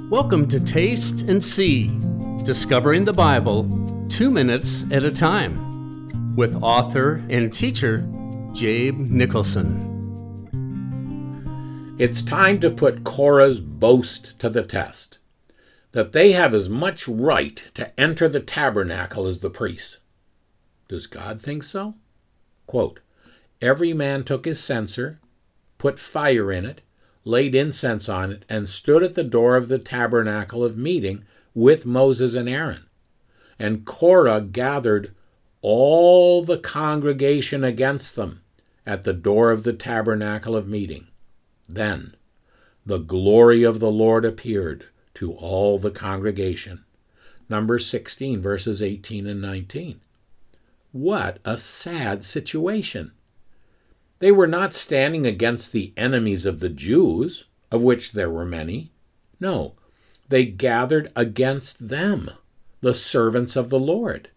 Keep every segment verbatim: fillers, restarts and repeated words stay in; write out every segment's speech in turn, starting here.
Welcome to Taste and See, Discovering the Bible two minutes at a time, with author and teacher Jabe Nicholson. It's time to put Korah's boast to the test, that they have as much right to enter the tabernacle as the priests. Does God think so? Quote, every man took his censer, put fire in it, laid incense on it, and stood at the door of the tabernacle of meeting with Moses and Aaron. And Korah gathered all the congregation against them at the door of the tabernacle of meeting. Then the glory of the Lord appeared to all the congregation. Numbers sixteen, verses eighteen and nineteen. What a sad situation. They were not standing against the enemies of the Jews, of which there were many. No, they gathered against them, the servants of the Lord.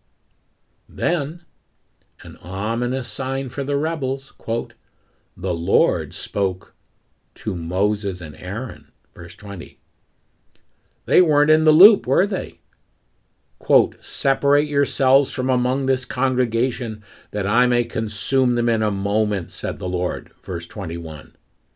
Then, an ominous sign for the rebels, quote, the Lord spoke to Moses and Aaron, verse twenty. They weren't in the loop, were they? Quote, separate yourselves from among this congregation, that I may consume them in a moment, said the Lord, verse twenty-one.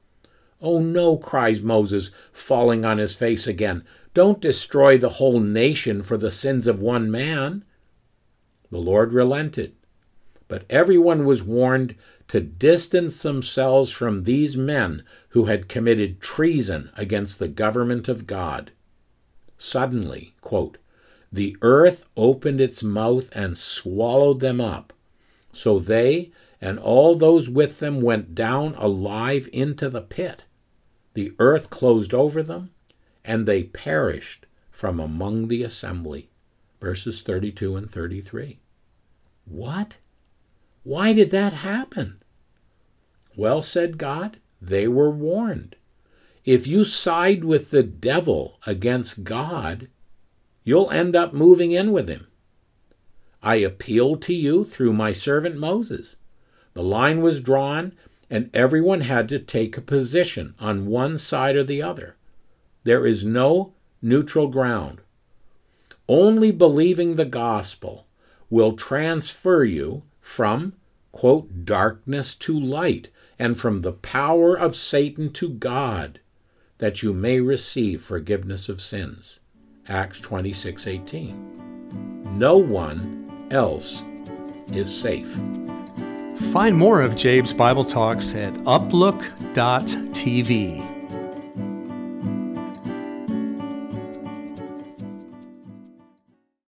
Oh no, cries Moses, falling on his face again. Don't destroy the whole nation for the sins of one man. The Lord relented, but everyone was warned to distance themselves from these men who had committed treason against the government of God. Suddenly, quote, the earth opened its mouth and swallowed them up. So they and all those with them went down alive into the pit. The earth closed over them, and they perished from among the assembly. Verses thirty-two and thirty-three. What? Why did that happen? Well, said God, they were warned. If you side with the devil against God, you'll end up moving in with him. I appealed to you through my servant Moses. The line was drawn, and everyone had to take a position on one side or the other. There is no neutral ground. Only believing the gospel will transfer you from, quote, darkness to light, and from the power of Satan to God, that you may receive forgiveness of sins. Acts twenty-six eighteen. No one else is safe. Find more of Jabe's Bible Talks at uplook dot t v.